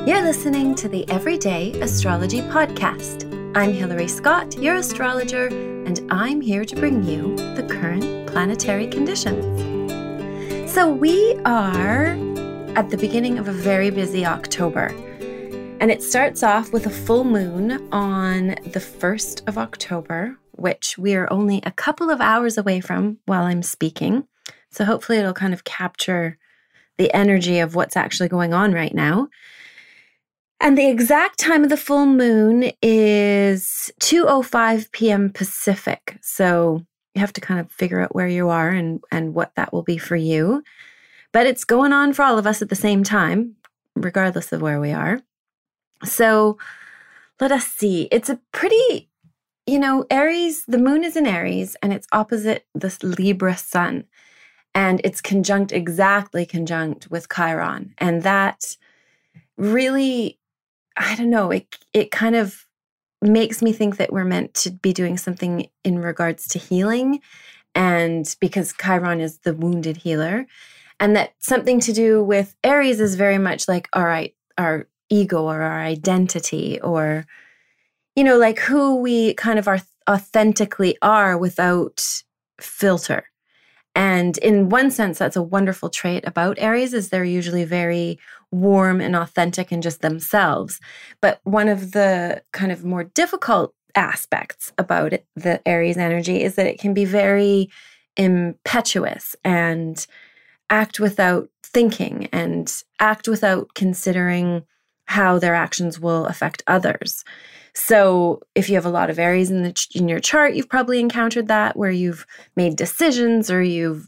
You're listening to the Everyday Astrology Podcast. I'm Hilary Scott, your astrologer, and I'm here to bring you the current planetary conditions. So we are at the beginning of a very busy October, and it starts off with a full moon on the 1st of October, which we are only a couple of hours away from while I'm speaking. So hopefully it'll kind of capture the energy of what's actually going on right now. And the exact time of the full moon is 2:05 p.m. Pacific. So you have to kind of figure out where you are and what that will be for you. But it's going on for all of us at the same time, regardless of where we are. So let us see. It's a pretty, Aries, the moon is in Aries and it's opposite this Libra sun. And it's exactly conjunct with Chiron. And that really, I don't know, it kind of makes me think that we're meant to be doing something in regards to healing. And because Chiron is the wounded healer, and that something to do with Aries is very much like, all right, our ego or our identity, or, like who we kind of are authentically are without filter. And in one sense, that's a wonderful trait about Aries, is they're usually very warm and authentic and just themselves. But one of the kind of more difficult aspects about the Aries energy is that it can be very impetuous and act without thinking and act without considering how their actions will affect others. So if you have a lot of Aries in your chart, you've probably encountered that, where you've made decisions or you've,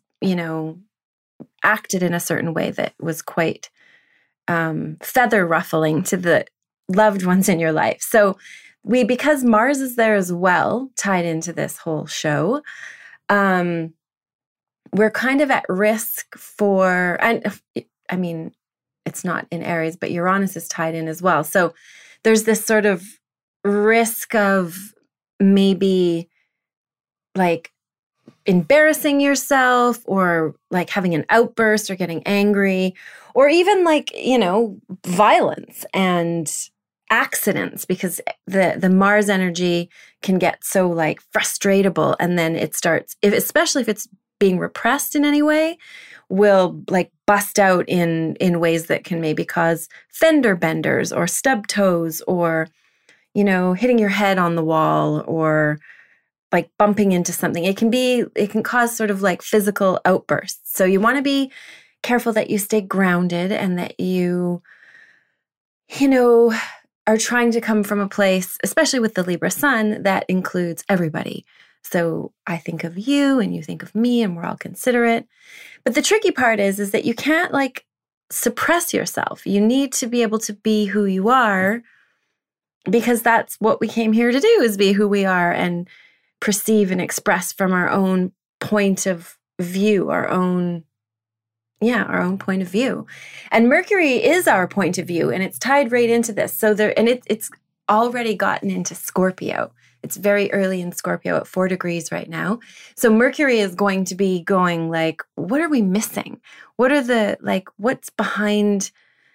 acted in a certain way that was quite feather ruffling to the loved ones in your life. So because Mars is there as well, tied into this whole show, we're kind of at risk for, and I mean, it's not in Aries, but Uranus is tied in as well. So there's this sort of risk of maybe like embarrassing yourself, or like having an outburst or getting angry, or even like, violence and accidents, because the Mars energy can get so like frustratable, and then it starts, especially if it's being repressed in any way, will like bust out in ways that can maybe cause fender benders or stub toes, or hitting your head on the wall, or like bumping into something. It can cause sort of like physical outbursts. So you want to be careful that you stay grounded, and that you are trying to come from a place, especially with the Libra sun, that includes everybody. So I think of you and you think of me, and we're all considerate. But the tricky part is that you can't like suppress yourself. You need to be able to be who you are, because that's what we came here to do, is be who we are and perceive and express from our own point of view, our own point of view. And Mercury is our point of view, and it's tied right into this. So it's already gotten into Scorpio. It's very early in Scorpio at 4 degrees right now. So Mercury is going to be going like, what are we missing? What are what's behind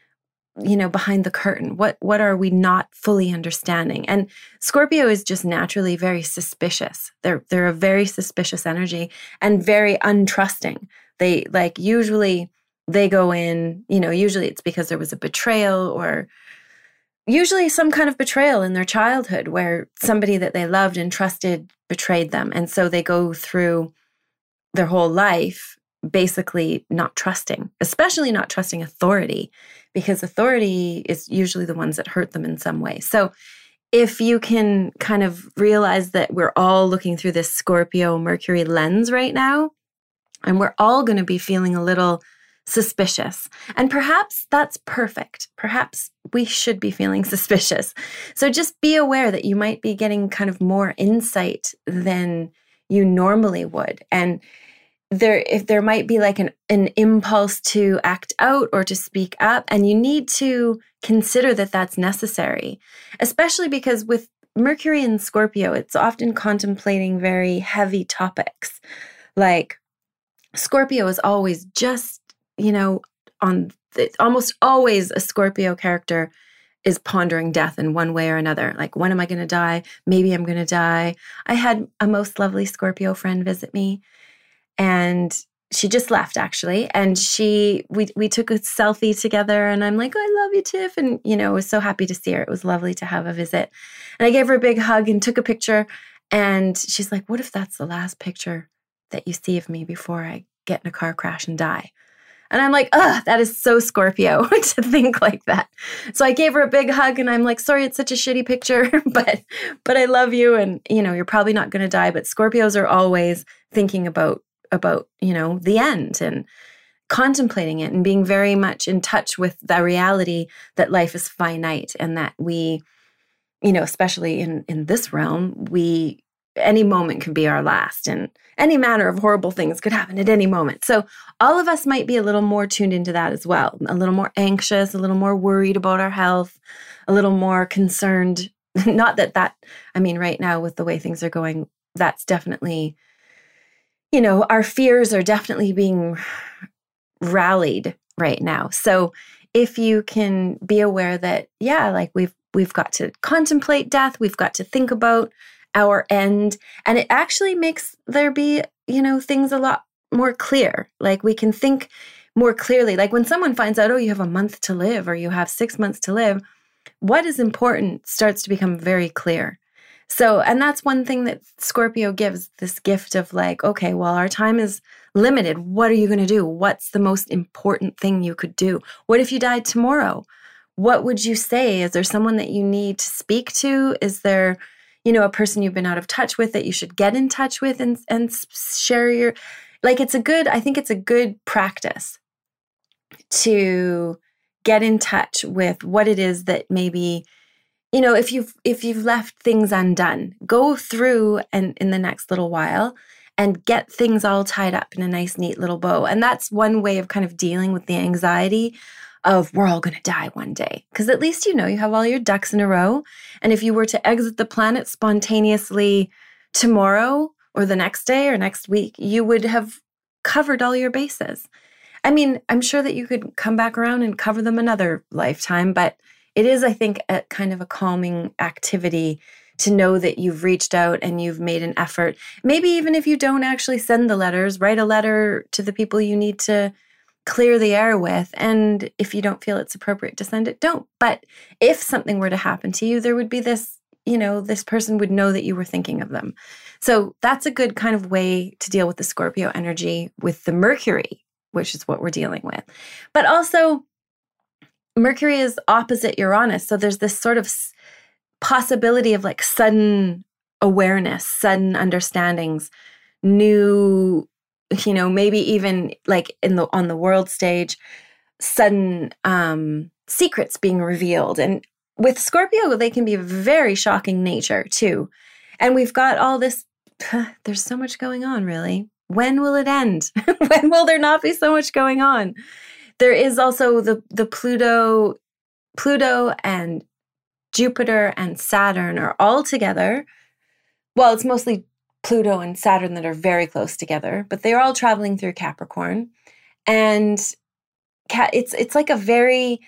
the curtain? What are we not fully understanding? And Scorpio is just naturally very suspicious. They're a very suspicious energy and very untrusting. They usually they go in, usually it's because there was a betrayal, or usually some kind of betrayal in their childhood where somebody that they loved and trusted betrayed them. And so they go through their whole life basically not trusting, especially not trusting authority, because authority is usually the ones that hurt them in some way. So if you can kind of realize that we're all looking through this Scorpio Mercury lens right now, and we're all going to be feeling a little suspicious. And perhaps that's perfect. Perhaps we should be feeling suspicious. So just be aware that you might be getting kind of more insight than you normally would. And if there might be like an impulse to act out or to speak up, and you need to consider that that's necessary, especially because with Mercury in Scorpio, it's often contemplating very heavy topics. Like Scorpio is always just, almost always a Scorpio character is pondering death in one way or another. Like, when am I going to die? Maybe I'm going to die. I had a most lovely Scorpio friend visit me, and she just left, actually. And we took a selfie together, and I'm like, I love you, Tiff. And, I was so happy to see her. It was lovely to have a visit. And I gave her a big hug and took a picture. And she's like, what if that's the last picture that you see of me before I get in a car crash and die? And I'm like, that is so Scorpio to think like that. So I gave her a big hug, and I'm like, sorry, it's such a shitty picture, but I love you. And, you're probably not going to die. But Scorpios are always thinking about, the end and contemplating it and being very much in touch with the reality that life is finite, and that we, especially in this realm, any moment can be our last, and any manner of horrible things could happen at any moment. So all of us might be a little more tuned into that as well, a little more anxious, a little more worried about our health, a little more concerned. Not that, right now with the way things are going, that's definitely, our fears are definitely being rallied right now. So if you can be aware that, we've got to contemplate death, we've got to think about our end, and it actually makes there be, things a lot more clear. Like, we can think more clearly. Like, when someone finds out, you have a month to live, or you have 6 months to live, what is important starts to become very clear. So, and that's one thing that Scorpio gives, this gift of like, okay, well, our time is limited. What are you going to do? What's the most important thing you could do? What if you died tomorrow? What would you say? Is there someone that you need to speak to? Is there, a person you've been out of touch with that you should get in touch with and share your, I think it's a good practice to get in touch with what it is that maybe, if you've left things undone, go through and in the next little while and get things all tied up in a nice, neat little bow. And that's one way of kind of dealing with the anxiety of we're all going to die one day. Because at least you have all your ducks in a row. And if you were to exit the planet spontaneously tomorrow or the next day or next week, you would have covered all your bases. I'm sure that you could come back around and cover them another lifetime, but it is, I think, a kind of a calming activity to know that you've reached out and you've made an effort. Maybe even if you don't actually send the letters, write a letter to the people you need to clear the air with. And if you don't feel it's appropriate to send it, don't. But if something were to happen to you, there would be this, this person would know that you were thinking of them. So that's a good kind of way to deal with the Scorpio energy with the Mercury, which is what we're dealing with. But also, Mercury is opposite Uranus. So there's this sort of possibility of like sudden awareness, sudden understandings, new, maybe even like on the world stage, sudden secrets being revealed. And with Scorpio, they can be of very shocking nature too. And we've got all this, there's so much going on, really. When will it end? When will there not be so much going on? There is also the Pluto and Jupiter and Saturn are all together. Well, it's mostly Pluto and Saturn that are very close together, but they're all traveling through Capricorn. And it's like a very,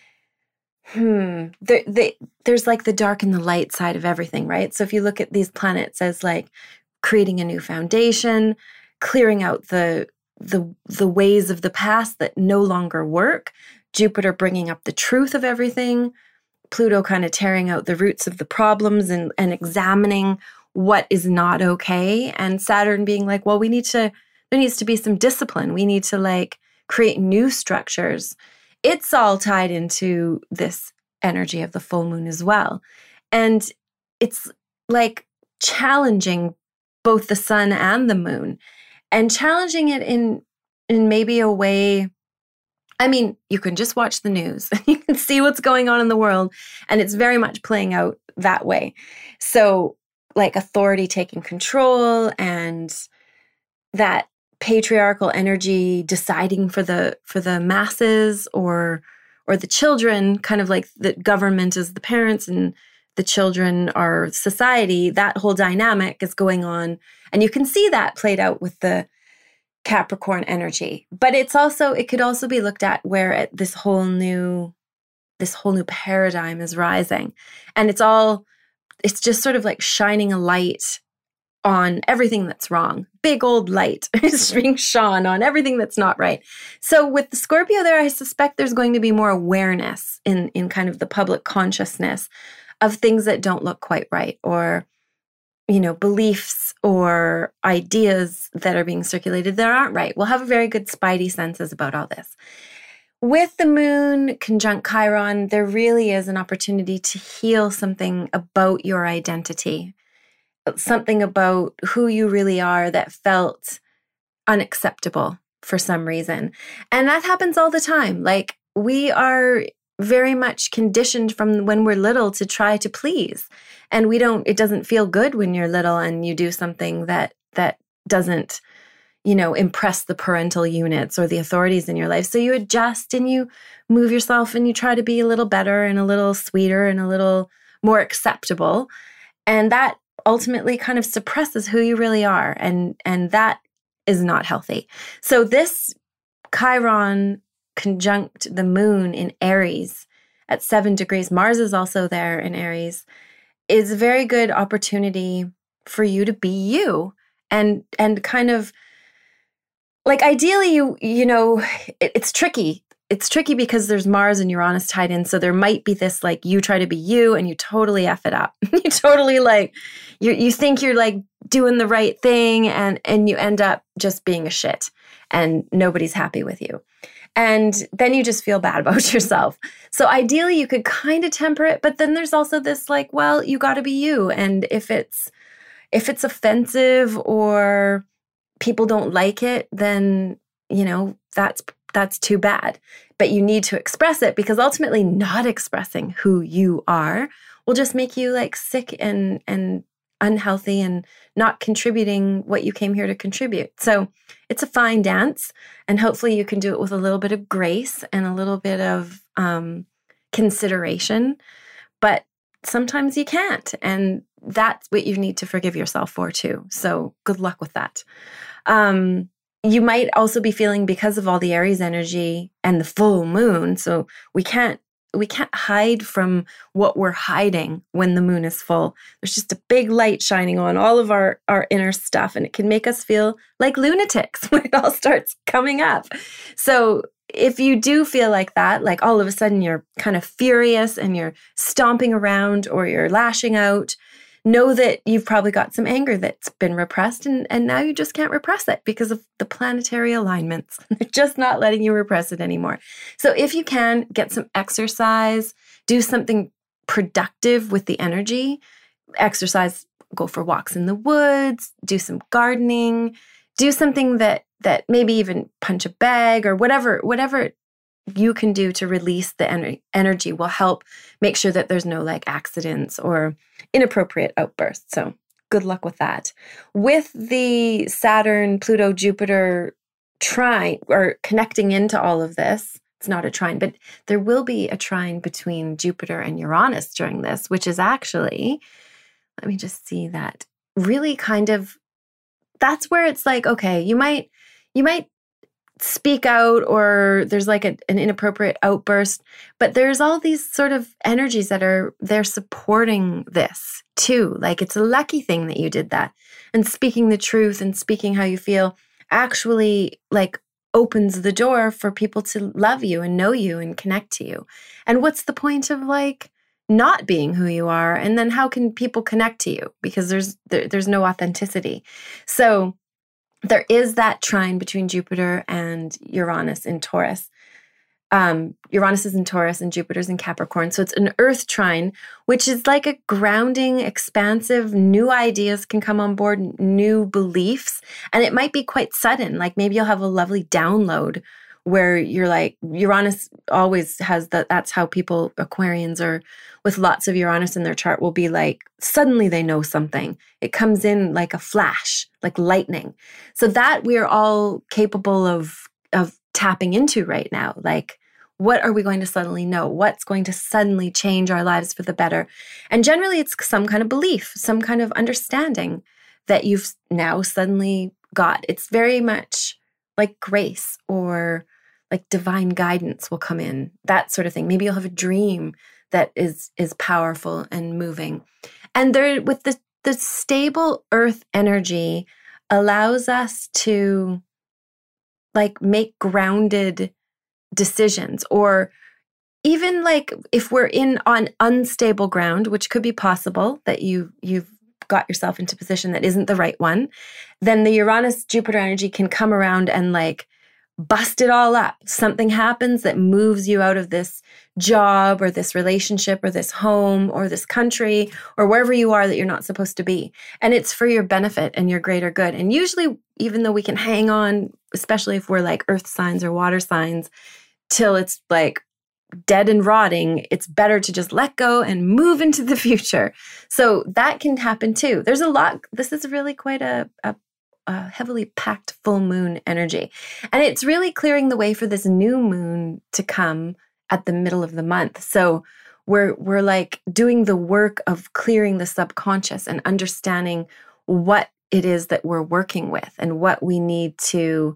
there's like the dark and the light side of everything, right? So if you look at these planets as like creating a new foundation, clearing out the ways of the past that no longer work, Jupiter bringing up the truth of everything, Pluto kind of tearing out the roots of the problems and examining what is not okay, and Saturn being like, well, there needs to be some discipline. We need to like create new structures. It's all tied into this energy of the full moon as well. And it's like challenging both the sun and the moon, and challenging it in maybe a way. You can just watch the news. You can see what's going on in the world, and it's very much playing out that way. So like authority taking control and that patriarchal energy deciding for the masses or the children, kind of like the government is the parents and the children are society. That whole dynamic is going on. And you can see that played out with the Capricorn energy. But it could also be looked at where this whole new this whole new paradigm is rising. And it's just sort of like shining a light on everything that's wrong. Big old light is being shone on everything that's not right. So with the Scorpio there, I suspect there's going to be more awareness in kind of the public consciousness of things that don't look quite right, or, beliefs or ideas that are being circulated that aren't right. We'll have a very good spidey senses about all this. With the moon conjunct Chiron, there really is an opportunity to heal something about your identity, something about who you really are that felt unacceptable for some reason. And that happens all the time. Like, we are very much conditioned from when we're little to try to please. And it doesn't feel good when you're little and you do something that doesn't, impress the parental units or the authorities in your life. So you adjust and you move yourself and you try to be a little better and a little sweeter and a little more acceptable. And that ultimately kind of suppresses who you really are. And that is not healthy. So this Chiron conjunct the moon in Aries at 7 degrees, Mars is also there in Aries, is a very good opportunity for you to be you and kind of like, ideally, it's tricky. It's tricky because there's Mars and Uranus tied in. So there might be this, like, you try to be you and you totally F it up. You totally you think you're like doing the right thing and you end up just being a shit and nobody's happy with you. And then you just feel bad about yourself. So ideally you could kind of temper it, but then there's also this like, well, you got to be you. And if it's offensive or people don't like it, then, that's too bad. But you need to express it, because ultimately not expressing who you are will just make you like sick and unhealthy and not contributing what you came here to contribute. So it's a fine dance, and hopefully you can do it with a little bit of grace and a little bit of consideration. But sometimes you can't, and that's what you need to forgive yourself for too. So good luck with that. You might also be feeling, because of all the Aries energy and the full moon, so we can't hide from what we're hiding when the moon is full. There's just a big light shining on all of our inner stuff, and it can make us feel like lunatics when it all starts coming up. So if you do feel like that, like all of a sudden you're kind of furious and you're stomping around or you're lashing out, know that you've probably got some anger that's been repressed, and now you just can't repress it because of the planetary alignments. They're just not letting you repress it anymore. So if you can, get some exercise, do something productive with the energy. Exercise, go for walks in the woods, do some gardening, do something that maybe even punch a bag or whatever you can do to release the energy will help make sure that there's no like accidents or inappropriate outbursts. So good luck with that. With the Saturn, Pluto, Jupiter trine, or connecting into all of this, it's not a trine, but there will be a trine between Jupiter and Uranus during this, which is actually, let me just see that, really kind of, that's where it's like, okay, you might speak out, or there's like an inappropriate outburst, but there's all these sort of energies that they're supporting this too. Like, it's a lucky thing that you did that. And speaking the truth and speaking how you feel actually like opens the door for people to love you and know you and connect to you. And what's the point of like not being who you are? And then how can people connect to you? Because there's no authenticity. So there is that trine between Jupiter and Uranus in Taurus. Uranus is in Taurus and Jupiter's in Capricorn. So it's an earth trine, which is like a grounding, expansive, new ideas can come on board, new beliefs. And it might be quite sudden. Like maybe you'll have a lovely download where you're like, Uranus always has that. That's how people, Aquarians or with lots of Uranus in their chart, will be like, suddenly they know something. It comes in like a flash, like lightning. So that we are all capable of tapping into right now. Like, what are we going to suddenly know? What's going to suddenly change our lives for the better? And generally it's some kind of belief, some kind of understanding that you've now suddenly got. It's very much like grace or like divine guidance will come in, that sort of thing. Maybe you'll have a dream that is powerful and moving. And there, with the stable earth energy allows us to like make grounded decisions, or even like if we're on unstable ground, which could be possible that you've got yourself into a position that isn't the right one, then the Uranus Jupiter energy can come around and like bust it all up. Something happens that moves you out of this job or this relationship or this home or this country or wherever you are that you're not supposed to be. And it's for your benefit and your greater good. And usually, even though we can hang on, especially if we're like earth signs or water signs, till it's like dead and rotting, it's better to just let go and move into the future. So that can happen too. There's a lot. This is really quite a heavily packed full moon energy. And it's really clearing the way for this new moon to come at the middle of the month. So we're like doing the work of clearing the subconscious and understanding what it is that we're working with and what we need to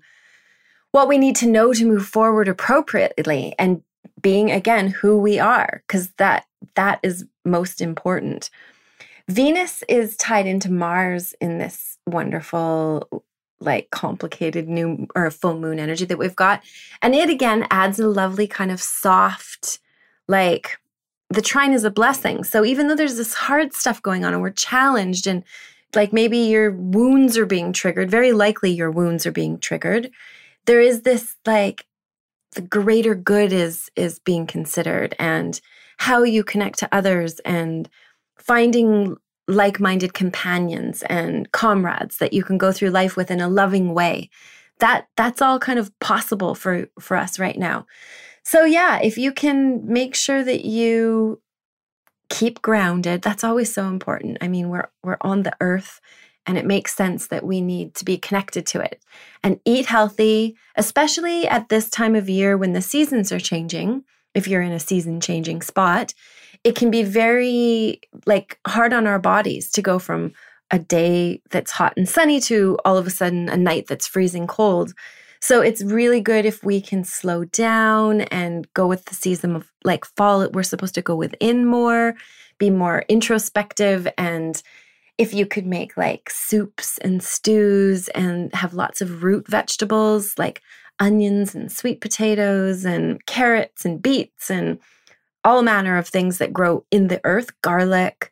know to move forward appropriately, and being, again, who we are, because that is most important. Venus is tied into Mars in this wonderful, like complicated new or full moon energy that we've got. And it, again, adds a lovely kind of soft, like the trine is a blessing. So even though there's this hard stuff going on and we're challenged and like maybe your wounds are being triggered, very likely your wounds are being triggered, there is this like the greater good is being considered, and how you connect to others and finding like-minded companions and comrades that you can go through life with in a loving way. That's all kind of possible for us right now. So yeah, if you can make sure that you keep grounded, that's always so important. I mean, we're on the earth, and it makes sense that we need to be connected to it and eat healthy, especially at this time of year when the seasons are changing. If you're in a season changing spot, it can be very like hard on our bodies to go from a day that's hot and sunny to all of a sudden a night that's freezing cold. So it's really good if we can slow down and go with the season of like fall. We're supposed to go within more, be more introspective, and if you could make like soups and stews and have lots of root vegetables like onions and sweet potatoes and carrots and beets and all manner of things that grow in the earth, garlic,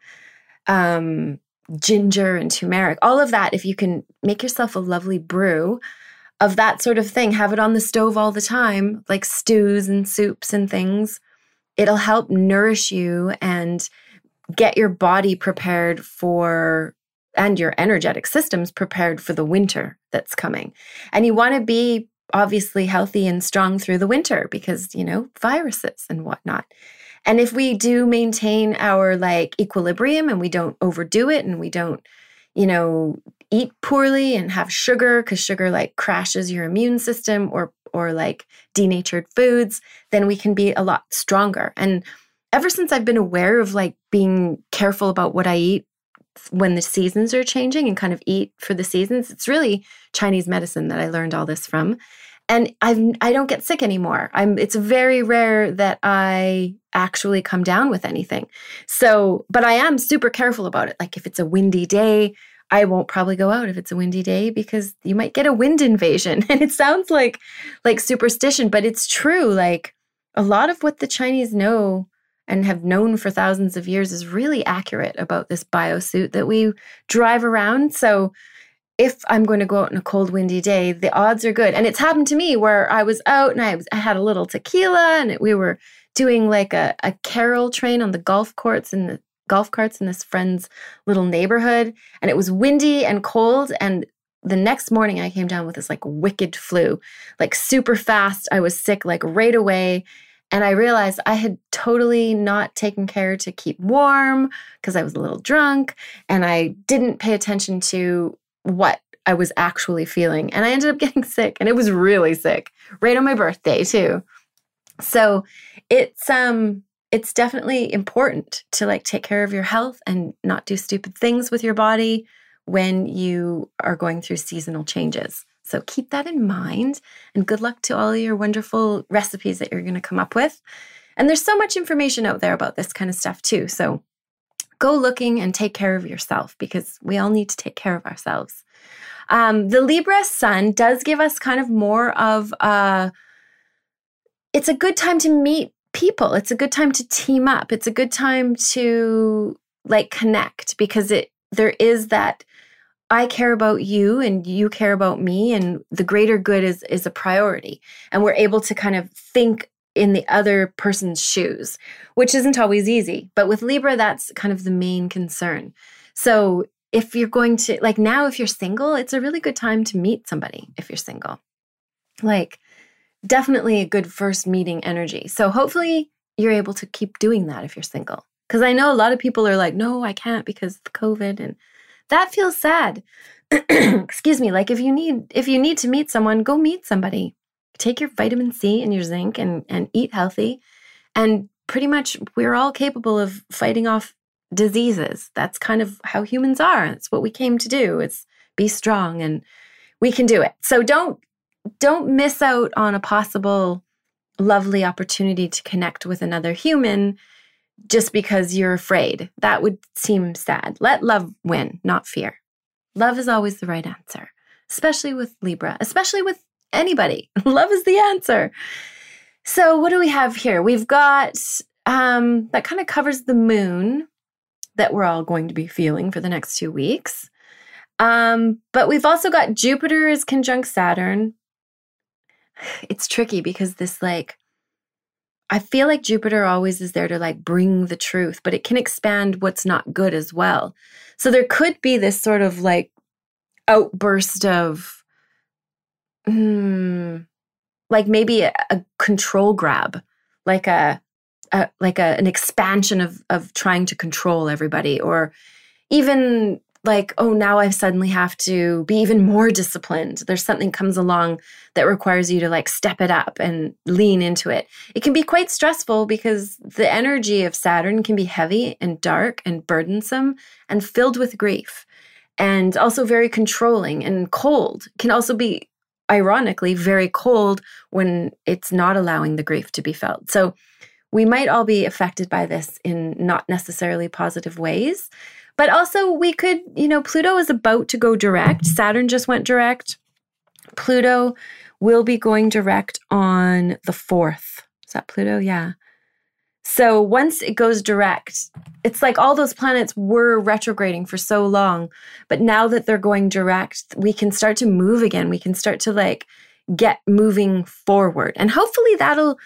ginger and turmeric, all of that. If you can make yourself a lovely brew of that sort of thing, have it on the stove all the time, like stews and soups and things, it'll help nourish you and get your body prepared for, and your energetic systems prepared for the winter that's coming. And you want to be obviously healthy and strong through the winter because, you know, viruses and whatnot. And if we do maintain our like equilibrium and we don't overdo it and we don't, you know, eat poorly and have sugar, because sugar like crashes your immune system, or like denatured foods, then we can be a lot stronger. And ever since I've been aware of like being careful about what I eat when the seasons are changing and kind of eat for the seasons, it's really Chinese medicine that I learned all this from. And I don't get sick anymore. It's very rare that I actually come down with anything. So, but I am super careful about it. Like if it's a windy day, I won't probably go out if it's a windy day because you might get a wind invasion. And it sounds like superstition, but it's true. Like a lot of what the Chinese know and have known for thousands of years is really accurate about this biosuit that we drive around. So if I'm going to go out on a cold, windy day, the odds are good. And it's happened to me where I was out and I had a little tequila and we were doing like a carol train on the golf carts in this friend's little neighborhood. And it was windy and cold. And the next morning I came down with this like wicked flu, like super fast. I was sick like right away. And I realized I had totally not taken care to keep warm because I was a little drunk and I didn't pay attention to what I was actually feeling. And I ended up getting sick, and it was really sick right on my birthday too. So it's definitely important to like take care of your health and not do stupid things with your body when you are going through seasonal changes. So keep that in mind, and good luck to all your wonderful recipes that you're going to come up with. And there's so much information out there about this kind of stuff too. So go looking and take care of yourself, because we all need to take care of ourselves. The Libra sun does give us kind of more of it's a good time to meet people. It's a good time to team up. It's a good time to like connect, because there is that I care about you and you care about me, and the greater good is a priority. And we're able to kind of think in the other person's shoes, which isn't always easy. But with Libra, that's kind of the main concern. So if you're going to, like now, if you're single, it's a really good time to meet somebody if you're single. Like definitely a good first meeting energy. So hopefully you're able to keep doing that if you're single. Because I know a lot of people are like, no, I can't because of COVID, and that feels sad. Excuse me. Like if you need to meet someone, go meet somebody. Take your vitamin C and your zinc and eat healthy. And pretty much we're all capable of fighting off diseases. That's kind of how humans are. It's what we came to do. It's be strong, and we can do it. So don't miss out on a possible lovely opportunity to connect with another human just because you're afraid. That would seem sad. Let love win, not fear. Love is always the right answer, especially with Libra, especially with anybody. Love is the answer. So what do we have here? We've got, that kind of covers the moon that we're all going to be feeling for the next 2 weeks. But we've also got Jupiter is conjunct Saturn. It's tricky because I feel like Jupiter always is there to like bring the truth, but it can expand what's not good as well. So there could be this sort of like outburst of, like maybe a control grab, like an expansion of trying to control everybody, or even like, oh, now I suddenly have to be even more disciplined. There's something comes along that requires you to like step it up and lean into it. It can be quite stressful because the energy of Saturn can be heavy and dark and burdensome and filled with grief, and also very controlling and cold. Can also be, ironically, very cold when it's not allowing the grief to be felt. So we might all be affected by this in not necessarily positive ways. But also we could, Pluto is about to go direct. Saturn just went direct. Pluto will be going direct on the 4th. Is that Pluto? Yeah. So once it goes direct, it's like all those planets were retrograding for so long. But now that they're going direct, we can start to move again. We can start to like get moving forward. And hopefully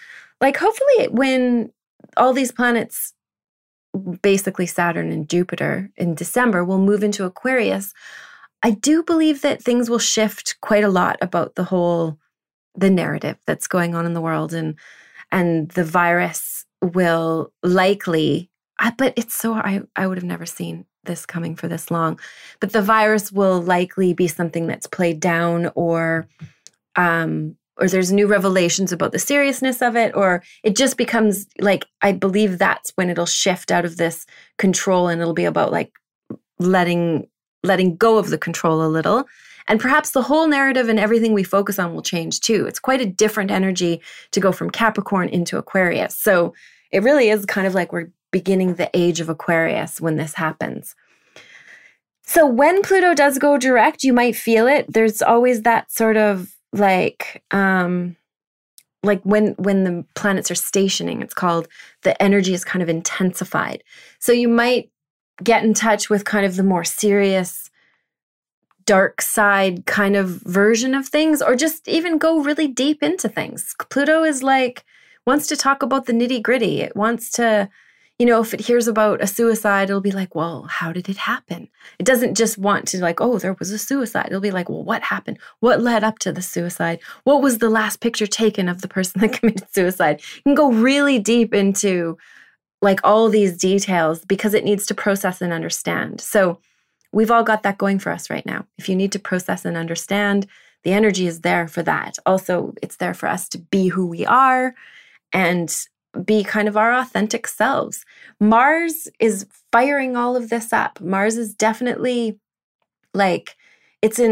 when all these planets, basically Saturn and Jupiter in December, will move into Aquarius, I do believe that things will shift quite a lot about the narrative that's going on in the world, and the virus will likely, but it's so, I would have never seen this coming for this long, but the virus will likely be something that's played down, or there's new revelations about the seriousness of it, or it just becomes like, I believe that's when it'll shift out of this control, and it'll be about like letting go of the control a little. And perhaps the whole narrative and everything we focus on will change too. It's quite a different energy to go from Capricorn into Aquarius. So it really is kind of like we're beginning the age of Aquarius when this happens. So when Pluto does go direct, you might feel it. There's always that sort of like when the planets are stationing, it's called, the energy is kind of intensified. So you might get in touch with kind of the more serious, dark side kind of version of things, or just even go really deep into things. Pluto is like, wants to talk about the nitty gritty. It wants to, if it hears about a suicide, it'll be like, well, how did it happen? It doesn't just want to like, oh, there was a suicide. It'll be like, well, what happened? What led up to the suicide? What was the last picture taken of the person that committed suicide? You can go really deep into like all these details because it needs to process and understand. So we've all got that going for us right now. If you need to process and understand, the energy is there for that. Also, it's there for us to be who we are and be kind of our authentic selves. Mars is firing all of this up. Mars is definitely like, it's in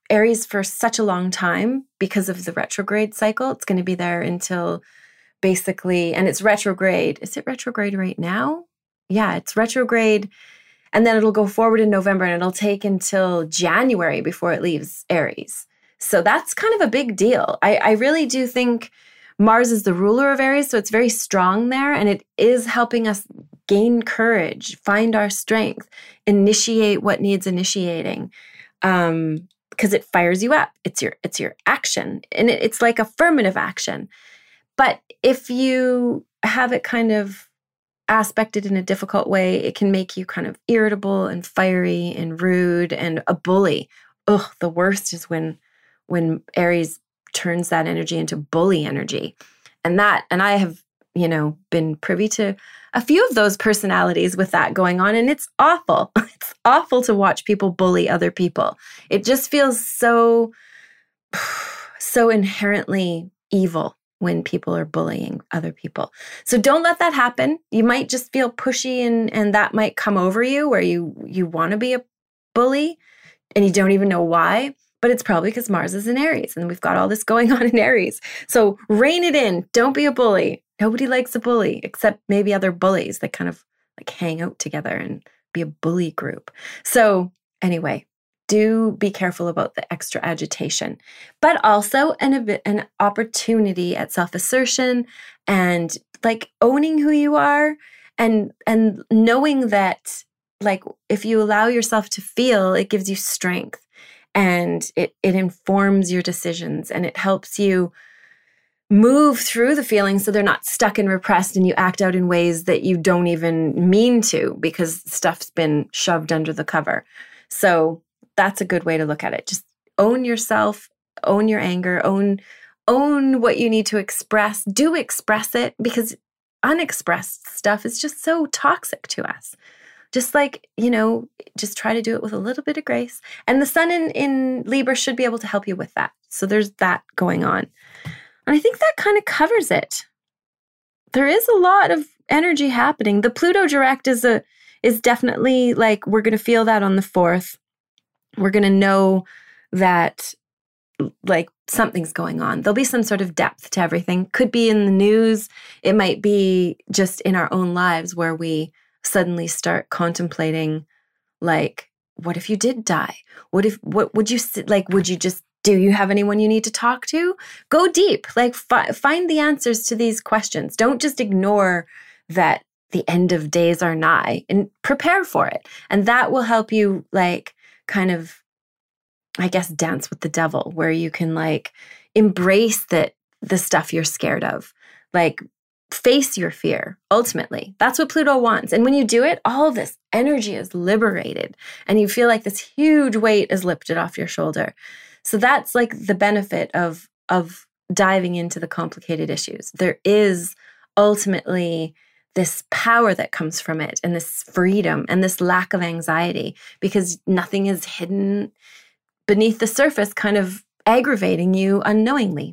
Aries for such a long time because of the retrograde cycle. It's going to be there until basically, and it's retrograde. Is it retrograde right now? Yeah, it's retrograde. And then it'll go forward in November and it'll take until January before it leaves Aries. So that's kind of a big deal. I really do think Mars is the ruler of Aries, so it's very strong there, and it is helping us gain courage, find our strength, initiate what needs initiating, because it fires you up. It's your action, and it's like affirmative action. But if you have it kind of aspected in a difficult way, it can make you kind of irritable and fiery and rude and a bully. Ugh, the worst is when Aries turns that energy into bully energy. And I have, been privy to a few of those personalities with that going on, and it's awful. It's awful to watch people bully other people. It just feels so inherently evil when people are bullying other people. So don't let that happen. You might just feel pushy and that might come over you where you want to be a bully and you don't even know why. But it's probably because Mars is in Aries and we've got all this going on in Aries. So rein it in. Don't be a bully. Nobody likes a bully except maybe other bullies that kind of like hang out together and be a bully group. So anyway, do be careful about the extra agitation, but also an opportunity at self-assertion and like owning who you are and knowing that like if you allow yourself to feel, it gives you strength. And it informs your decisions and it helps you move through the feelings so they're not stuck and repressed and you act out in ways that you don't even mean to because stuff's been shoved under the cover. So that's a good way to look at it. Just own yourself, own your anger, own what you need to express. Do express it because unexpressed stuff is just so toxic to us. Just like, just try to do it with a little bit of grace. And the sun in Libra should be able to help you with that. So there's that going on. And I think that kind of covers it. There is a lot of energy happening. The Pluto direct is definitely like, we're going to feel that on the 4th. We're going to know that like something's going on. There'll be some sort of depth to everything. Could be in the news. It might be just in our own lives where we suddenly start contemplating like, what if you did die? What would you like, do you have anyone you need to talk to? Go deep, like find the answers to these questions. Don't just ignore that the end of days are nigh and prepare for it. And that will help you like kind of, I guess, dance with the devil where you can like embrace the stuff you're scared of, like face your fear. Ultimately, that's what Pluto wants. And when you do it, all of this energy is liberated and you feel like this huge weight is lifted off your shoulder. So that's like the benefit of diving into the complicated issues. There is ultimately this power that comes from it and this freedom and this lack of anxiety because nothing is hidden beneath the surface, kind of aggravating you unknowingly.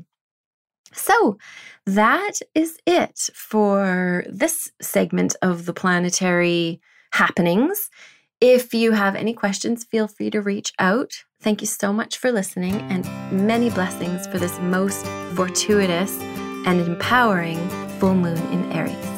So that is it for this segment of the planetary happenings. If you have any questions, feel free to reach out. Thank you so much for listening and many blessings for this most fortuitous and empowering full moon in Aries.